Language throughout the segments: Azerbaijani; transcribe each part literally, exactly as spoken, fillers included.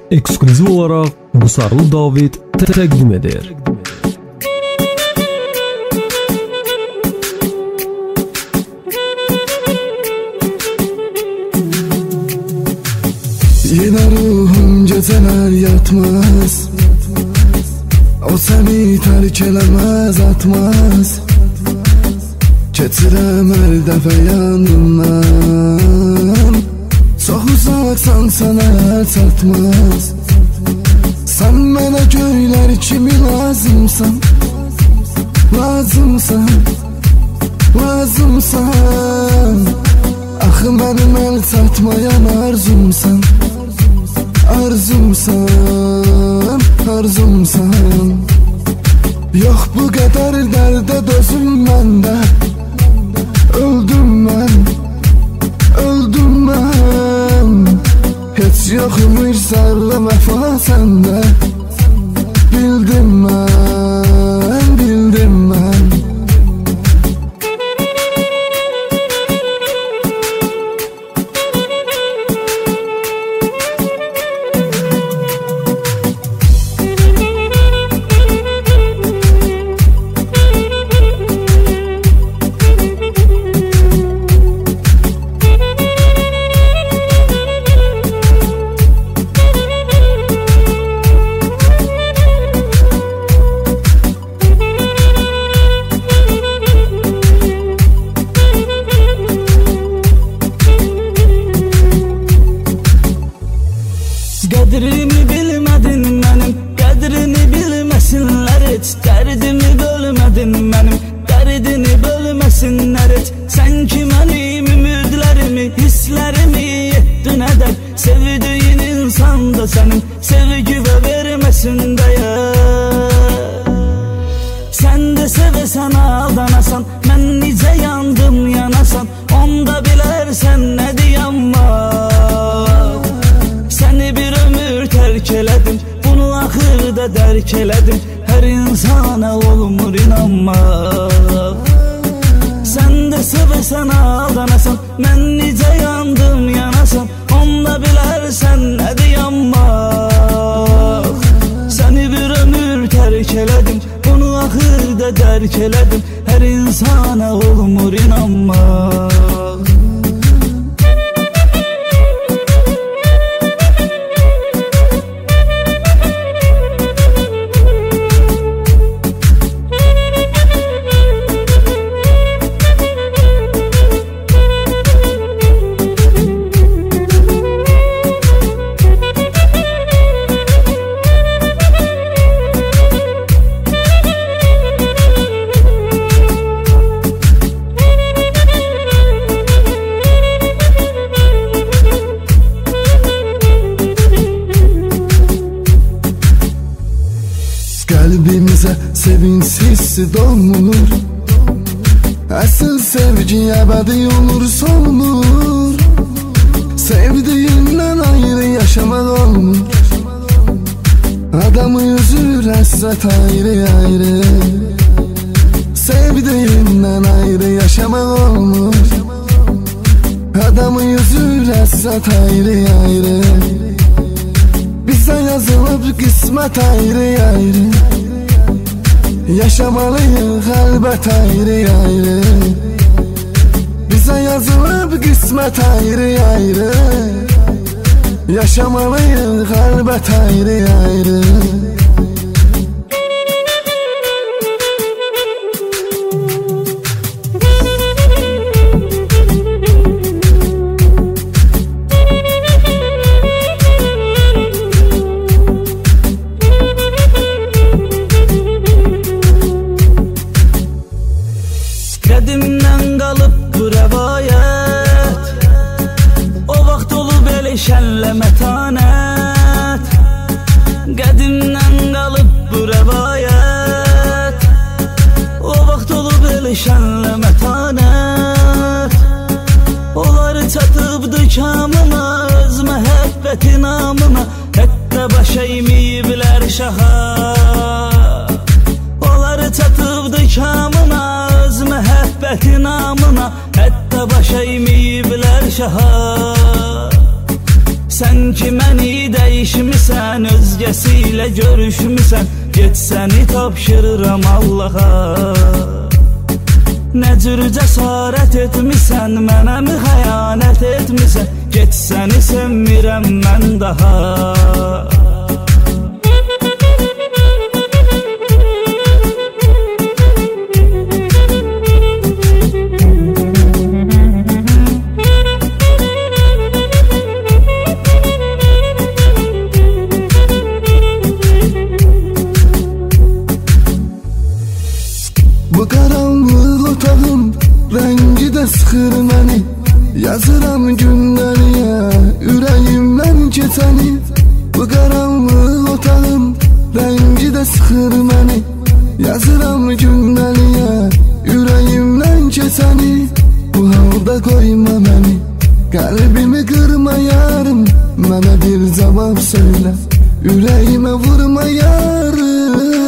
ekskluziv olaraq Qusarlı David təqdim edir. Yine ruhum geceler yatmaz, o seni terk elemez atmaz. Keçirəm hər dəfə yanımdan, çox uzaqsan sənə çatmaz. Sən mənə göylər kimi lazımsan, lazımsan, lazımsan. Axı mənim əl çatmayan arzumsan, arzumsan, arzumsan. Yox bu qədər dərdə dözüm məndə, öldüm mən, öldüm mən. Heç yoxum bir zərrə vəfa səndə, bildim mən, bildim mən. Qədrimi bilmədin mənim, qədrini bilməsinlər heç. Dərdimi bölmədin mənim, dərdini bölməsinlər heç. Sən ki mənim ümidlərimi, hisslərimi yetdin ədər. Sevdiyin insan da sənin sevgi və verməsin dəyər. Sən də sevəsən aldanasan, mən necə yandım yanasan. Onda bilərsən nə deyəm var. Səni bir ömür tərk elədim, bunu axırda dərk elədim. Hər insana olmur inanmaq. Sən də sevəsən aldanasan, mən necə yandım yanasan. Onda bilərsən nə deyəm var. Səni bir ömür tərk elədim, bunu axırda dərk elədim. Hər insana olmur inanmaq. Qəlbimizə sevinç hissi dolunur, əsl sevgi əbədi olur solunur. Sevdiyindən ayrı yaşamaq olmur, adamı üzür həsrət ayrı ayrı. Sevdiyindən ayrı yaşamaq olmur, adamı üzür həsrət ayrı ayrı. Bizə yazılıb qismət ayrı ayrı, yaşamalıyıq əlbət ayrı ayrı. Bizə yazılıb qismət ayrı ayrı, yaşamalıyıq əlbət ayrı ayrı. Qədimdən qalıb bu rəvayət, o vaxt olub elə şənlə mətanət. Qədimdən qalıb bu rəvayət, o vaxt olub elə şənlə mətanət. Onlar çatıbdı kamına, öz məhəbbəti namına, hətta baş əyməyiblər şaha. Onlar çatıbdı kamına, öz məhəbbəti namına, hətta baş əyməyiblər şaha. Sən ki məni dəyişmisən, özgəsiylə görüşmüsən, get səni tapşırıram Allaha. Nə cür cəsarət etmisən, mənə mi xəyanət etmisən, get səni sevmirəm mən daha. Bu qaranlıq otağım rəngi də sıxır məni, yazıram günləriyə ürəyimdən keçəni. Bu qaranlıq otağım rəngi də sıxır məni, yazıram günləriyə ürəyimdən keçəni. Bu halda qoyma məni, qəlbimi qırma yarım, mənə bir cavab söylə, ürəyimə vurma yarım.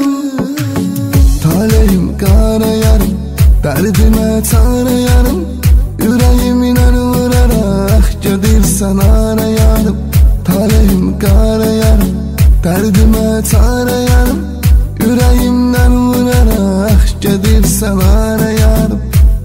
Taleyim qara yarım, dərdimə çare yarım, ürəyimlə vuraraq gedirsən ara yarım. Taleyim qara yarım, dərdimə çare yarım, ürəyimlə vuraraq gedirsən ara yarım.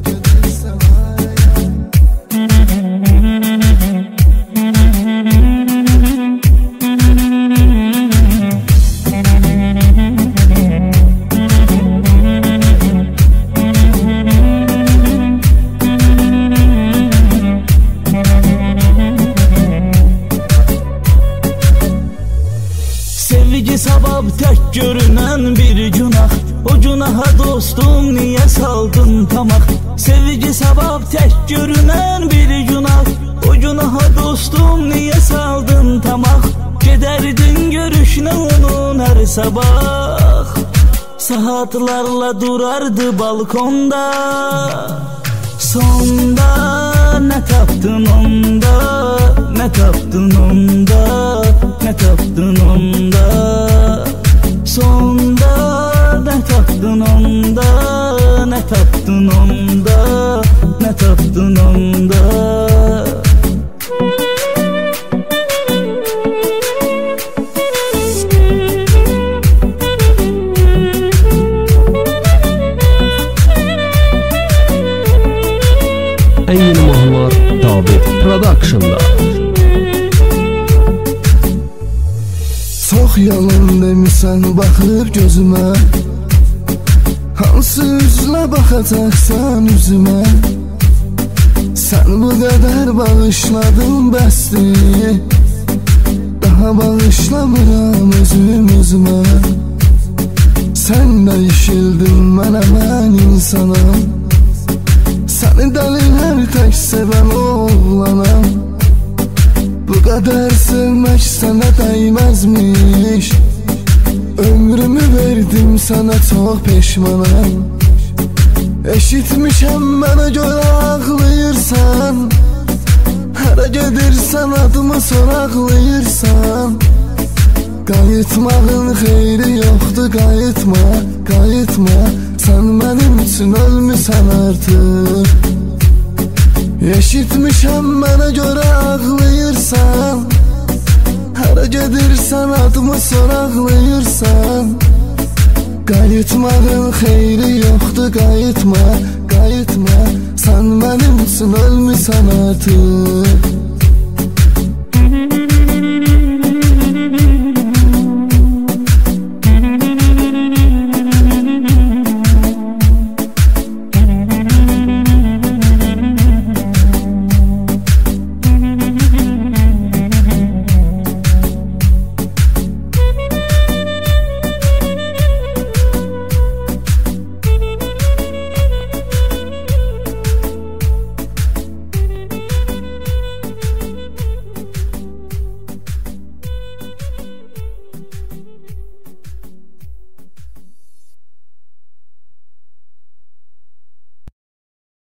Sevgi sabab tək görünən bir günah, o günaha dostum niyə saldın tamaq? Sevgi sabab tək görünən bir günah, o günaha dostum niyə saldın tamaq? Gedərdin görüşünə onun hər sabah, saatlarla durardı balkonda. Sonda nə tapdın onda, nə tapdın onda, nə tapdın onda. Sonda nə tapdın onda, nə tapdın onda, nə tapdın onda. Eyni mahnılar David Production'da. Çox yalan demisən baxıb gözümə, hansı üzlə baxacaqsan üzümə. Sən bu qədər bağışladın bəsdir, daha bağışlamıram özüm özümə. Sən dəyişildin mənə, mən insanam, səni dəlilər tək sevən oğlanam. Bu qədər sevmək sənə dəyməzmiş, ömrümü verdim sənə çox peşmanam. Eşitmişəm mənə görə ağlayırsan, hərə gedirsən adımı soraqlayırsan. Qayıtmağın xeyri yoxdur, qayıtma, qayıtma, sən mənim üçün ölmüsən artıq. Eşitmişəm mənə görə ağlayırsan, hərə gedirsən adımı soraqlayırsan. Qayıtmağın xeyri yoxdur, qayıtma, qayıtma, sən mənim üçün ölmüsən artıq.